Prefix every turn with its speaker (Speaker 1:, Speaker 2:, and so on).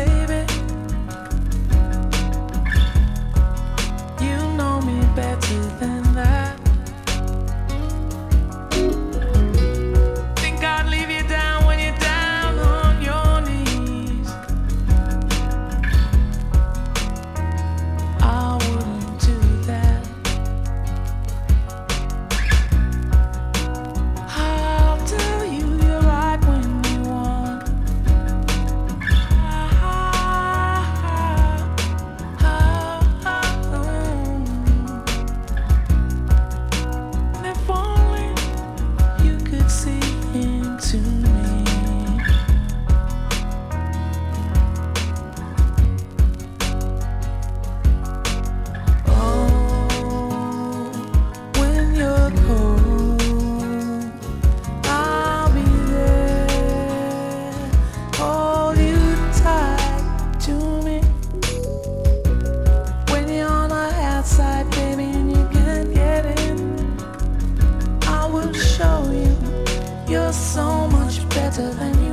Speaker 1: baby. You know me better than that. Think I'd leave you down when you're down on your knees. I wouldn't do that. I'll tell you you're right when you want. If only you could see into me. Oh, when you're cold, I'll be there. Hold you tight to me. When you're on the outside, baby, and you can't get in, I will show you you're so much better than you